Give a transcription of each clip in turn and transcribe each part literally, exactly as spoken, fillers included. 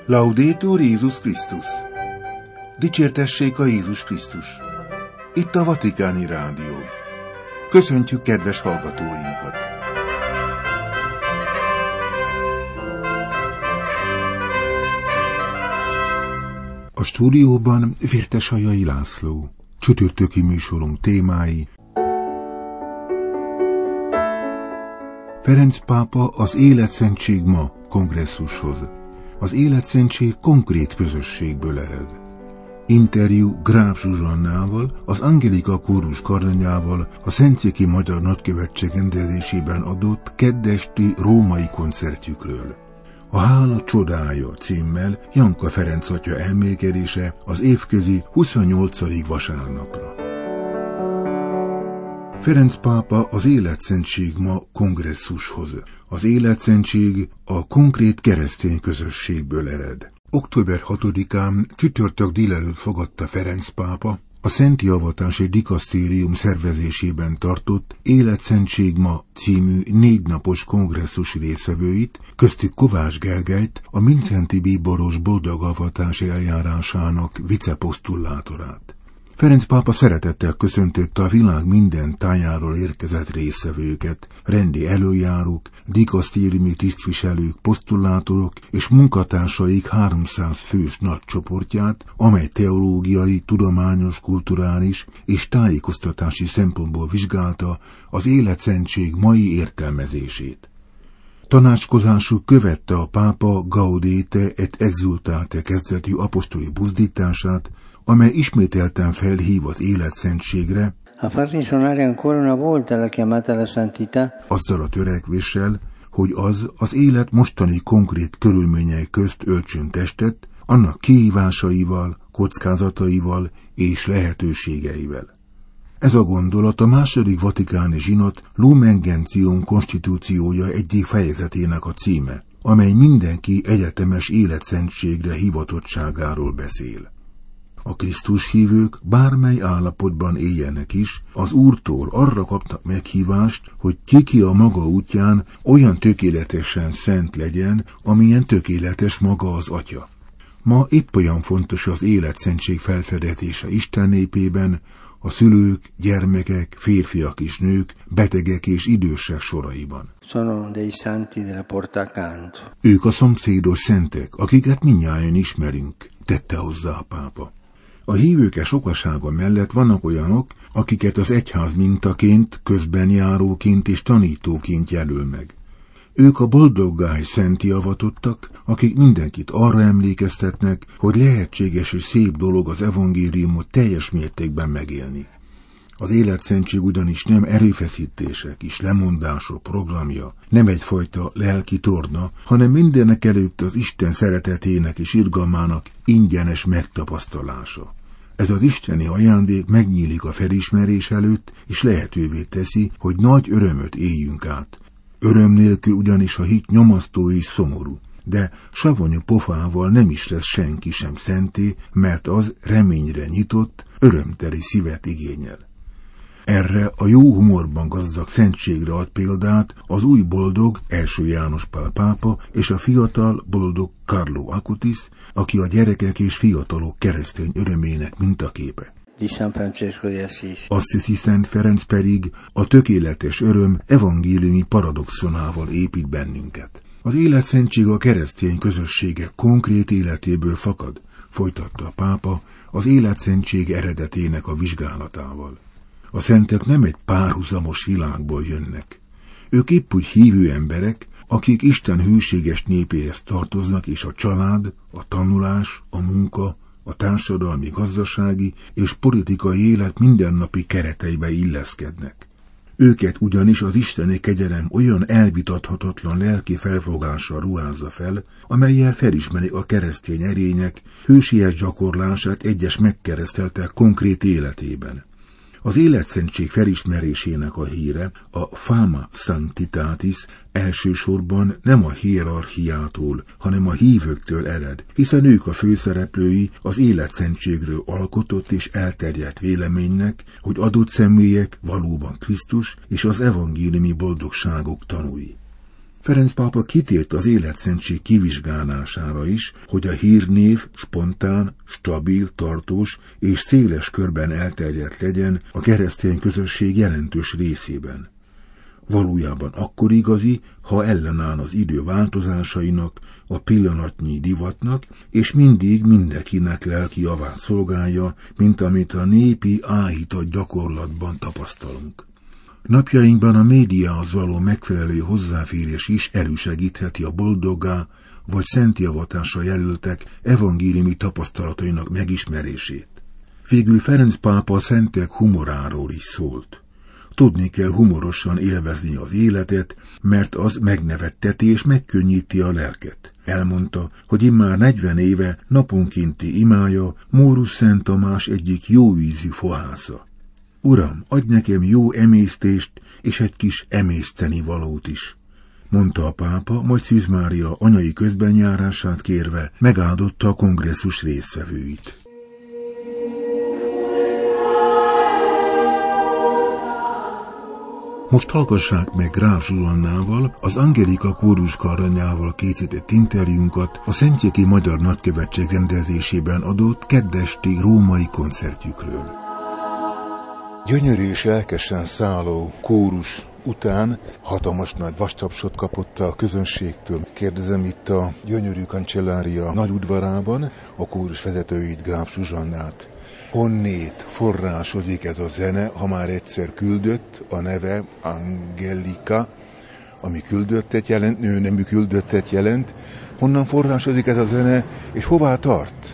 Laudetur Jézus Krisztus! Dicsértessék a Jézus Krisztus! Itt a Vatikáni Rádió. Köszöntjük kedves hallgatóinkat! A stúdióban Vértesajai László. Csütörtöki műsorunk témái: Ferenc pápa az Életszentség ma kongresszushoz. Az életszentség konkrét közösségből ered. Interjú Gráf Zsuzsannával, az Angelika kórus karnanyával a Szentszéki Magyar Nagykövetség rendezésében adott keddesti római koncertjükről. A Hála csodája címmel Janka Ferenc atya elmélkedése az évközi huszonnyolcadik vasárnapra. Ferenc pápa az Életszentség ma kongresszushoz. Az életszentség a konkrét keresztény közösségből ered. október hatodikán csütörtök délelőtt fogadta Ferenc pápa a Szenti Avatási Dikasztérium szervezésében tartott Életszentség ma című négynapos kongresszus résztvevőit, köztük Kovács Gergelyt, a Mindszenty bíboros boldog avatási eljárásának viceposztullátorát. Ferenc pápa szeretettel köszöntötte a világ minden tájáról érkezett résztvevőket, rendi előjárók, dikasztériumi tisztviselők, posztullátorok és munkatársaik háromszáz fős nagy csoportját, amely teológiai, tudományos, kulturális és tájékoztatási szempontból vizsgálta az életszentség mai értelmezését. Tanácskozásuk követte a pápa Gaudete et Exsultate kezdetű apostoli buzdítását, amely ismételten felhív az életszenttségre, azzal a törekvéssel, hogy az az élet mostani konkrét körülményei közt öltsön testet, annak kihívásaival, kockázataival és lehetőségeivel. Ez a gondolat a második vatikáni zsinat Lumen Gentium konstitúciója egyik fejezetének a címe, amely mindenki egyetemes életszenttségre hivatottságáról beszél. A Krisztus hívők bármely állapotban éljenek is, az Úrtól arra kapnak meghívást, hogy ki-ki a maga útján olyan tökéletesen szent legyen, amilyen tökéletes maga az Atya. Ma épp olyan fontos az életszentség felfedetése Isten népében, a szülők, gyermekek, férfiak és nők, betegek és idősek soraiban. Ők a szomszédos szentek, akiket mindnyájan ismerünk, tette hozzá a pápa. A hívők sokasága mellett vannak olyanok, akiket az egyház mintaként, közbenjáróként és tanítóként jelöl meg. Ők a boldoggá és szentté avatottak, akik mindenkit arra emlékeztetnek, hogy lehetséges és szép dolog az evangéliumot teljes mértékben megélni. Az életszentség ugyanis nem erőfeszítések és lemondások programja, nem egyfajta lelki torna, hanem mindenek előtt az Isten szeretetének és irgalmának ingyenes megtapasztalása. Ez az isteni ajándék megnyílik a felismerés előtt, és lehetővé teszi, hogy nagy örömöt éljünk át. Öröm nélkül ugyanis a hit nyomasztó és szomorú, de savanyú pofával nem is lesz senki sem szenté, mert az reményre nyitott, örömteli szívet igényel. Erre a jó humorban gazdag szentségre ad példát az új boldog első János Pál pápa és a fiatal boldog Carlo Acutis, aki a gyerekek és fiatalok keresztény örömének mintaképe. Assisi Szent Ferenc pedig a tökéletes öröm evangéliumi paradoxonával épít bennünket. Az életszentség a keresztény közösségek konkrét életéből fakad, folytatta a pápa az életszentség eredetének a vizsgálatával. A szentek nem egy párhuzamos világból jönnek. Ők épp úgy hívő emberek, akik Isten hűséges népéhez tartoznak, és a család, a tanulás, a munka, a társadalmi, gazdasági és politikai élet mindennapi kereteibe illeszkednek. Őket ugyanis az isteni kegyelem olyan elvitathatatlan lelki felfogással ruházza fel, amellyel felismerik a keresztény erények hősies gyakorlását egyes megkereszteltek konkrét életében. Az életszentség felismerésének a híre, a Fama Sanctitatis elsősorban nem a hierarchiától, hanem a hívőktől ered, hiszen ők a főszereplői az életszettségről alkotott és elterjedt véleménynek, hogy adott személyek valóban Krisztus és az evangéliumi boldogságok tanúi. Ferenc pápa kitért az életszentség kivizsgálására is, hogy a hírnév spontán, stabil, tartós és széles körben elterjedt legyen a keresztény közösség jelentős részében. Valójában akkor igazi, ha ellenáll az idő változásainak, a pillanatnyi divatnak, és mindig mindenkinek lelki javát szolgálja, mint amit a népi áhított gyakorlatban tapasztalunk. Napjainkban a médiához való megfelelő hozzáférés is elősegítheti a boldoggá vagy szentjavatásra jelöltek evangéliumi tapasztalatainak megismerését. Végül Ferenc pápa a szentek humoráról is szólt. Tudni kell humorosan élvezni az életet, mert az megnevetteti és megkönnyíti a lelket. Elmondta, hogy immár negyven éve naponkénti imája Mórus Szent Tamás egyik jóízű fohásza. Uram, adj nekem jó emésztést és egy kis emészteni valót is, mondta a pápa, majd Szűz Mária anyai közbenjárását kérve megáldotta a kongresszus résztvevőit. Most hallgassák meg Gráf Zsuzsannával, az Angelika kórus karanyával készített interjúnkat a Szentszéki Magyar Nagykövetség rendezésében adott keddesti római koncertjükről. Gyönyörű és lelkesen szálló kórus után hatalmas nagy vastapsot kapott a közönségtől. Kérdezem itt a gyönyörű kancellária nagyudvarában a kórus vezetőit, Gráf Zsuzsannát. Honnét forrásozik ez a zene, ha már egyszer küldött, a neve Angelika, ami küldöttet jelent, nő nemű küldöttet jelent. Honnan forrásozik ez a zene, és hová tart?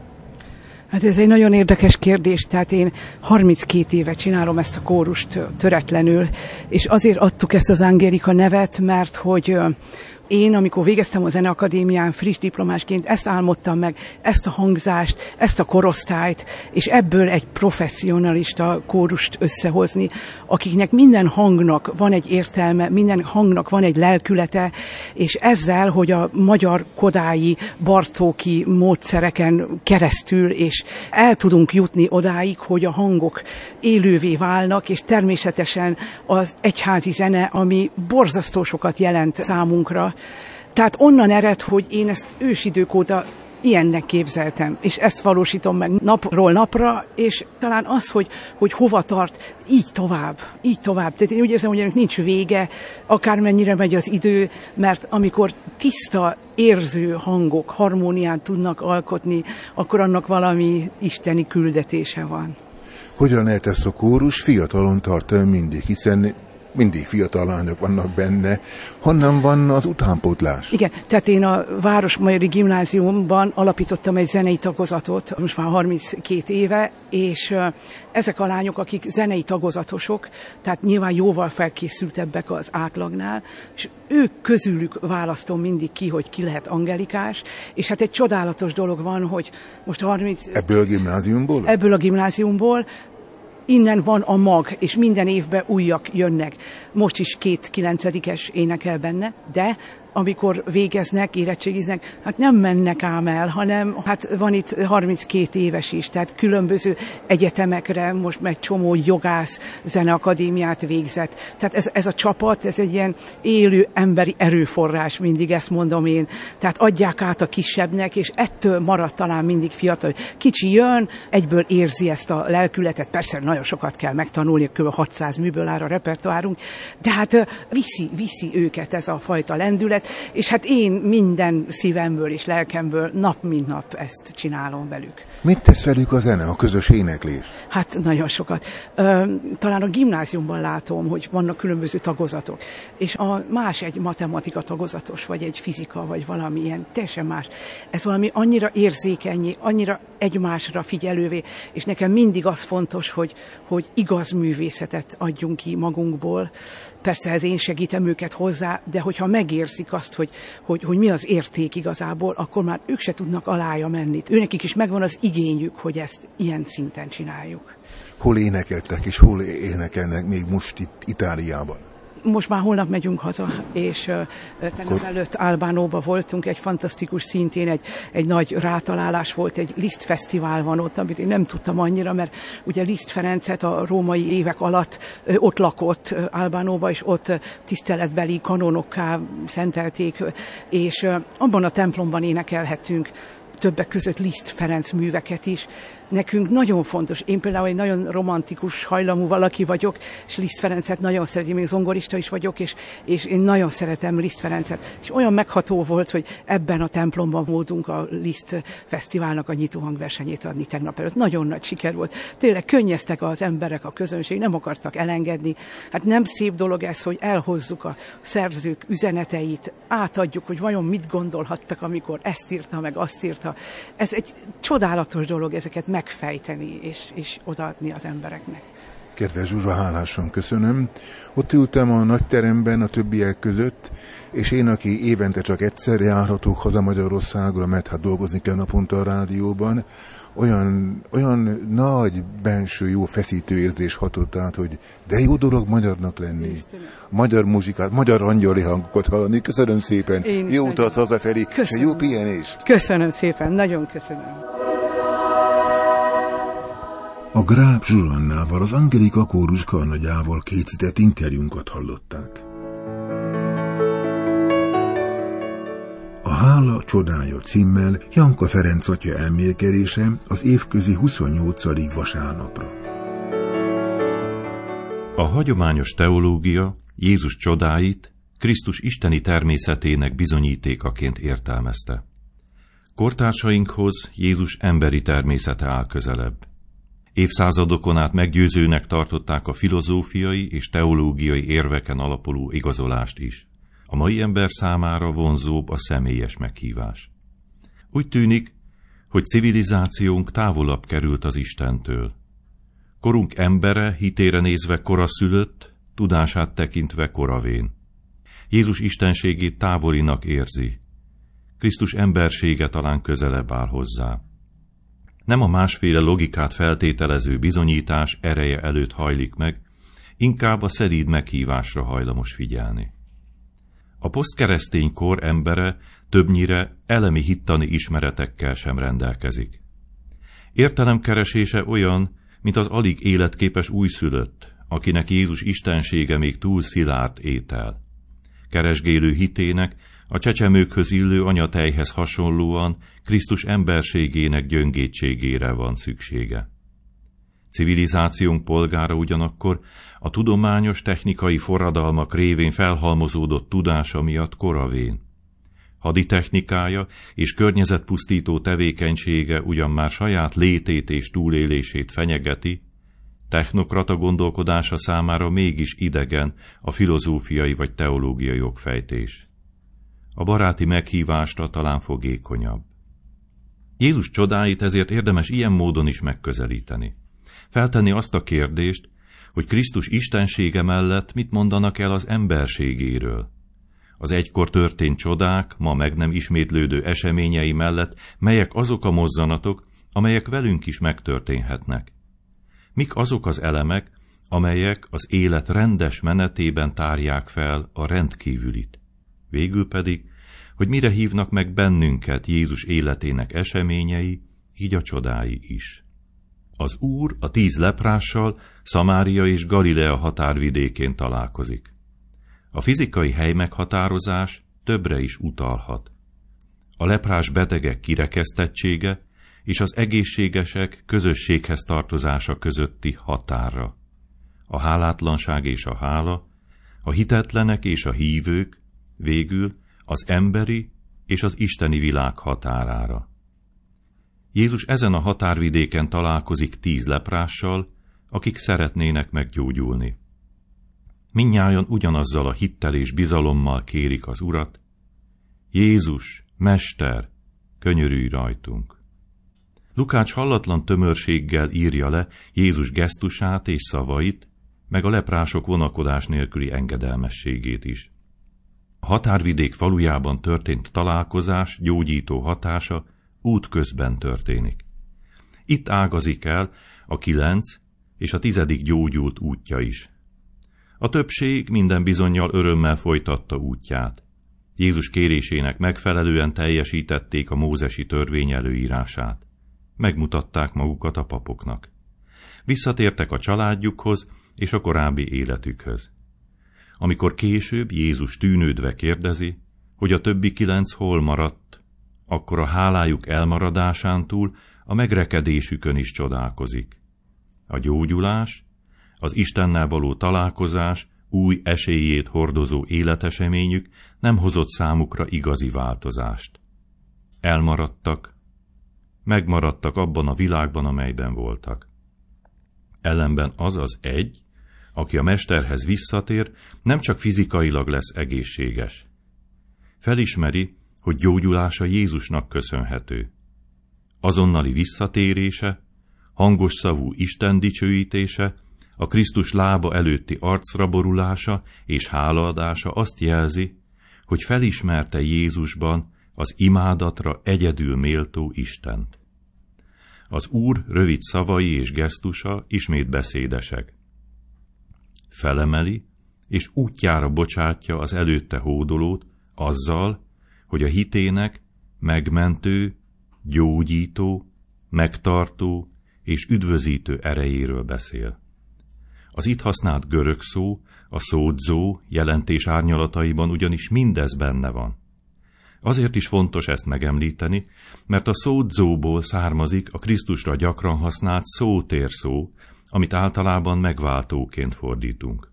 Hát ez egy nagyon érdekes kérdés, tehát én harminckét éve csinálom ezt a kórust töretlenül, és azért adtuk ezt az Angelika nevet, mert hogy én, amikor végeztem a Zeneakadémián friss diplomásként, ezt álmodtam meg, ezt a hangzást, ezt a korosztályt, és ebből egy professzionalista kórust összehozni, akiknek minden hangnak van egy értelme, minden hangnak van egy lelkülete, és ezzel, hogy a magyar kodályi, bartóki módszereken keresztül, és el tudunk jutni odáig, hogy a hangok élővé válnak, és természetesen az egyházi zene, ami borzasztó sokat jelent számunkra. Tehát onnan ered, hogy én ezt ősidők óta ilyennek képzeltem, és ezt valósítom meg napról napra, és talán az, hogy, hogy hova tart, így tovább, így tovább. Tehát én úgy érzem, hogy ennek nincs vége, akármennyire megy az idő, mert amikor tiszta, érző hangok harmóniát tudnak alkotni, akkor annak valami isteni küldetése van. Hogyan lehet ezt a kórus fiatalon tartani mindig, hiszen mindig fiatal lányok vannak benne. Honnan van az utánpótlás? Igen, tehát én a Városmajori Gimnáziumban alapítottam egy zenei tagozatot, most már harminckét éve, és ezek a lányok, akik zenei tagozatosok, tehát nyilván jóval felkészültebbek az átlagnál, és ők közülük választom mindig ki, hogy ki lehet angelikás, és hát egy csodálatos dolog van, hogy most harminc... Ebből a gimnáziumból? Ebből a gimnáziumból. Innen van a mag, és minden évben újak jönnek. Most is két kilencedikes énekel benne, de amikor végeznek, érettségiznek, hát nem mennek ám el, hanem hát van itt harminckét éves is, tehát különböző egyetemekre, most meg csomó jogász zeneakadémiát végzett. Tehát ez, ez a csapat, ez egy ilyen élő emberi erőforrás, mindig ezt mondom én. Tehát adják át a kisebbnek, és ettől marad talán mindig fiatal. Kicsi jön, egyből érzi ezt a lelkületet, persze nagyon sokat kell megtanulni, kb. hatszáz műből áll a repertoárunk, de hát viszi, viszi őket ez a fajta lendület, és hát én minden szívemből és lelkemből nap mint nap ezt csinálom velük. Mit tesz velük a zene, a közös éneklés? Hát nagyon sokat. Talán a gimnáziumban látom, hogy vannak különböző tagozatok, és a más egy matematika tagozatos, vagy egy fizika, vagy valami ilyen teljesen más. Ez valami annyira érzékenyé, annyira egymásra figyelővé, és nekem mindig az fontos, hogy, hogy igaz művészetet adjunk ki magunkból. Persze ez én segítem őket hozzá, de hogyha megérzik azt, hogy, hogy, hogy mi az érték igazából, akkor már ők se tudnak alája menni. Őnekik is megvan az igényük, hogy ezt ilyen szinten csináljuk. Hol énekeltek és hol énekelnek még most itt Itáliában? Most már holnap megyünk haza, és uh, tegnap előtt Albánóba voltunk, egy fantasztikus, szintén egy, egy nagy rátalálás volt, egy Liszt fesztivál van ott, amit én nem tudtam annyira, mert ugye Liszt Ferencet a római évek alatt uh, ott lakott uh, Albánóba, és ott uh, tiszteletbeli kanonokká szentelték, uh, és uh, abban a templomban énekelhetünk többek között Liszt Ferenc műveket is. Nekünk nagyon fontos, én például egy nagyon romantikus hajlamú valaki vagyok, és Liszt Ferencet nagyon szeretem, még zongorista is vagyok, és, és én nagyon szeretem Liszt Ferencet. És olyan megható volt, hogy ebben a templomban voltunk a Liszt Fesztiválnak a nyitó hangversenyét adni tegnap előtt. Nagyon nagy siker volt. Tényleg könnyeztek az emberek, a közönség, nem akartak elengedni. Hát nem szép dolog ez, hogy elhozzuk a szerzők üzeneteit, átadjuk, hogy vajon mit gondolhattak, amikor ezt írta, meg azt írta. Ez egy csodálatos dolog, ezeket megfejteni és, és odaadni az embereknek. Kedves Zsuzsa, hálásan köszönöm. Ott ültem a nagyteremben a többiek között, és én, aki évente csak egyszer járhatok haza Magyarországra, mert hát dolgozni kell naponta a rádióban, olyan, olyan nagy benső jó feszítő érzés hatott át, hogy de jó dolog magyarnak lenni. Istenem. Magyar muzsikát, magyar angyali hangokat hallani. Köszönöm szépen. Jó utat hazafelé, és jó pihenést. Köszönöm szépen, nagyon köszönöm. A Gráb Zsuzsannával, az Angelika Kórus karnagyával készített interjúnkat hallották. A Hála csodája címmel Janka Ferenc atya elmélkedése az évközi huszonnyolcadik vasárnapra. A hagyományos teológia Jézus csodáit Krisztus isteni természetének bizonyítékaként értelmezte. Kortársainkhoz Jézus emberi természete áll közelebb. Évszázadokon át meggyőzőnek tartották a filozófiai és teológiai érveken alapuló igazolást is. A mai ember számára vonzóbb a személyes meghívás. Úgy tűnik, hogy civilizációnk távolabb került az Istentől. Korunk embere hitére nézve koraszülött, tudását tekintve koravén. Jézus istenségét távolinak érzi. Krisztus embersége talán közelebb áll hozzá. Nem a másféle logikát feltételező bizonyítás ereje előtt hajlik meg, inkább a szelíd meghívásra hajlamos figyelni. A posztkeresztény kor embere többnyire elemi hittani ismeretekkel sem rendelkezik. Értelemkeresése olyan, mint az alig életképes újszülött, akinek Jézus istensége még túl szilárd étel. Keresgélő hitének a csecsemőkhöz illő anyatejhez hasonlóan Krisztus emberségének gyöngétségére van szüksége. Civilizációnk polgára ugyanakkor a tudományos technikai forradalmak révén felhalmozódott tudása miatt koravén. Haditechnikája és környezetpusztító tevékenysége ugyan már saját létét és túlélését fenyegeti, technokrata gondolkodása számára mégis idegen a filozófiai vagy teológiai okfejtés. A baráti meghívásra talán fogékonyabb. Jézus csodáit ezért érdemes ilyen módon is megközelíteni. Feltenni azt a kérdést, hogy Krisztus istensége mellett mit mondanak el az emberségéről. Az egykor történt csodák, ma meg nem ismétlődő eseményei mellett melyek azok a mozzanatok, amelyek velünk is megtörténhetnek. Mik azok az elemek, amelyek az élet rendes menetében tárják fel a rendkívülit. Végül pedig, hogy mire hívnak meg bennünket Jézus életének eseményei, így a csodái is. Az Úr a tíz leprással Szamária és Galilea határvidékén találkozik. A fizikai helymeghatározás többre is utalhat. A leprás betegek kirekesztettsége és az egészségesek közösséghez tartozása közötti határra. A hálátlanság és a hála, a hitetlenek és a hívők, végül az emberi és az isteni világ határára. Jézus ezen a határvidéken találkozik tíz leprással, akik szeretnének meggyógyulni. Mindnyájan ugyanazzal a hittel és bizalommal kérik az Urat: Jézus, Mester, könyörülj rajtunk! Lukács hallatlan tömörséggel írja le Jézus gesztusát és szavait, meg a leprások vonakodás nélküli engedelmességét is. A határvidék falujában történt találkozás gyógyító hatása útközben történik. Itt ágazik el a kilenc és a tizedik gyógyult útja is. A többség minden bizonnyal örömmel folytatta útját. Jézus kérésének megfelelően teljesítették a mózesi törvény előírását. Megmutatták magukat a papoknak. Visszatértek a családjukhoz és a korábbi életükhöz. Amikor később Jézus tűnődve kérdezi, hogy a többi kilenc hol maradt, akkor a hálájuk elmaradásán túl a megrekedésükön is csodálkozik. A gyógyulás, az Istennel való találkozás új esélyét hordozó életeseményük nem hozott számukra igazi változást. Elmaradtak, megmaradtak abban a világban, amelyben voltak. Ellenben az az egy, aki a mesterhez visszatér, nem csak fizikailag lesz egészséges. Felismeri, hogy gyógyulása Jézusnak köszönhető. Azonnali visszatérése, hangos szavú Isten dicsőítése, a Krisztus lába előtti arcra borulása és hálaadása azt jelzi, hogy felismerte Jézusban az imádatra egyedül méltó Istent. Az Úr rövid szavai és gesztusa ismét beszédesek. Felemeli, és útjára bocsátja az előtte hódolót azzal, hogy a hitének megmentő, gyógyító, megtartó és üdvözítő erejéről beszél. Az itt használt görög szó, a szódzó jelentés árnyalataiban ugyanis mindez benne van. Azért is fontos ezt megemlíteni, mert a szódzóból származik a Krisztusra gyakran használt szótérszó, amit általában megváltóként fordítunk.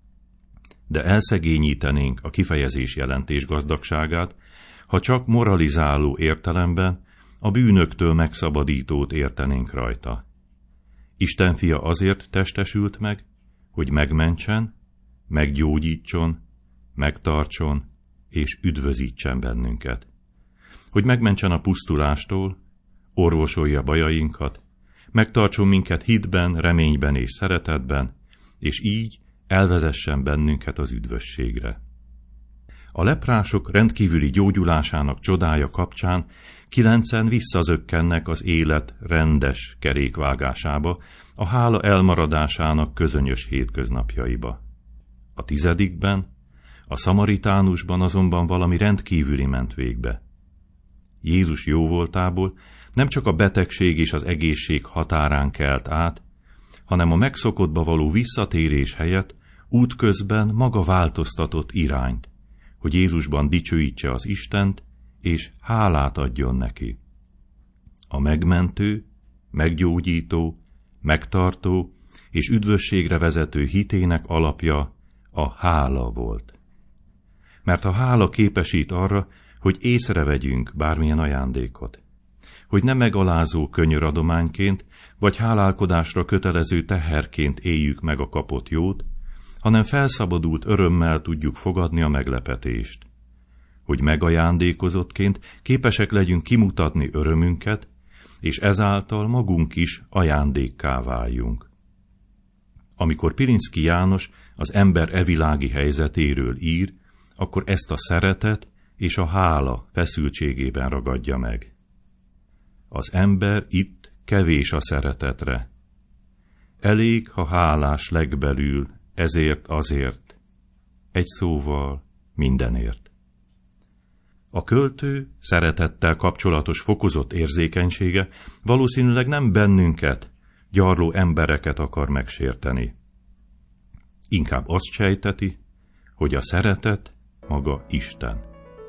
De elszegényítenénk a kifejezés jelentés gazdagságát, ha csak moralizáló értelemben a bűnöktől megszabadítót értenénk rajta. Isten fia azért testesült meg, hogy megmentsen, meggyógyítson, megtartson és üdvözítsen bennünket. Hogy megmentsen a pusztulástól, orvosolja bajainkat, megtartson minket hitben, reményben és szeretetben, és így elvezessen bennünket az üdvösségre. A leprások rendkívüli gyógyulásának csodája kapcsán kilencen visszazökkennek az élet rendes kerékvágásába, a hála elmaradásának közönyös hétköznapjaiba. A tizedikben, a szamaritánusban azonban valami rendkívüli ment végbe. Jézus jóvoltából nem csak a betegség és az egészség határán kelt át, hanem a megszokottba való visszatérés helyett útközben maga változtatott irányt, hogy Jézusban dicsőítse az Istent, és hálát adjon neki. A megmentő, meggyógyító, megtartó és üdvösségre vezető hitének alapja a hála volt. Mert a hála képesít arra, hogy észrevegyünk bármilyen ajándékot, hogy nem megalázó könyöradományként vagy hálálkodásra kötelező teherként éljük meg a kapott jót, hanem felszabadult örömmel tudjuk fogadni a meglepetést, hogy megajándékozottként képesek legyünk kimutatni örömünket, és ezáltal magunk is ajándékká váljunk. Amikor Pilinszky János az ember evilági helyzetéről ír, akkor ezt a szeretet és a hála feszültségében ragadja meg. Az ember itt kevés a szeretetre. Elég, ha hálás legbelül, ezért azért, egy szóval mindenért. A költő szeretettel kapcsolatos fokozott érzékenysége valószínűleg nem bennünket, gyarló embereket akar megsérteni. Inkább azt sejteti, hogy a szeretet maga Isten.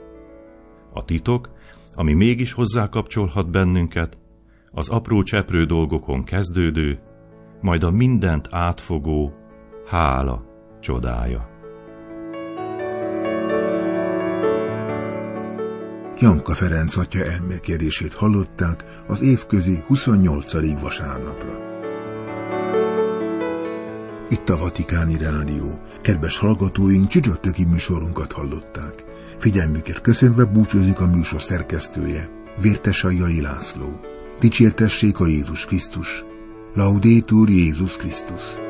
A titok, ami mégis hozzákapcsolhat bennünket, az apró cseprő dolgokon kezdődő, majd a mindent átfogó hála csodája. Janka Ferenc atya elmélkedését hallották az évközi huszonnyolcadik vasárnapra. Itt a Vatikáni Rádió. Kedves hallgatóink, csütörtöki műsorunkat hallották. Figyelmüket köszönve búcsúzik a műsor szerkesztője, Vértesajjai László. Dicsértessék a Jézus Krisztus. Laudétur Jézus Krisztus.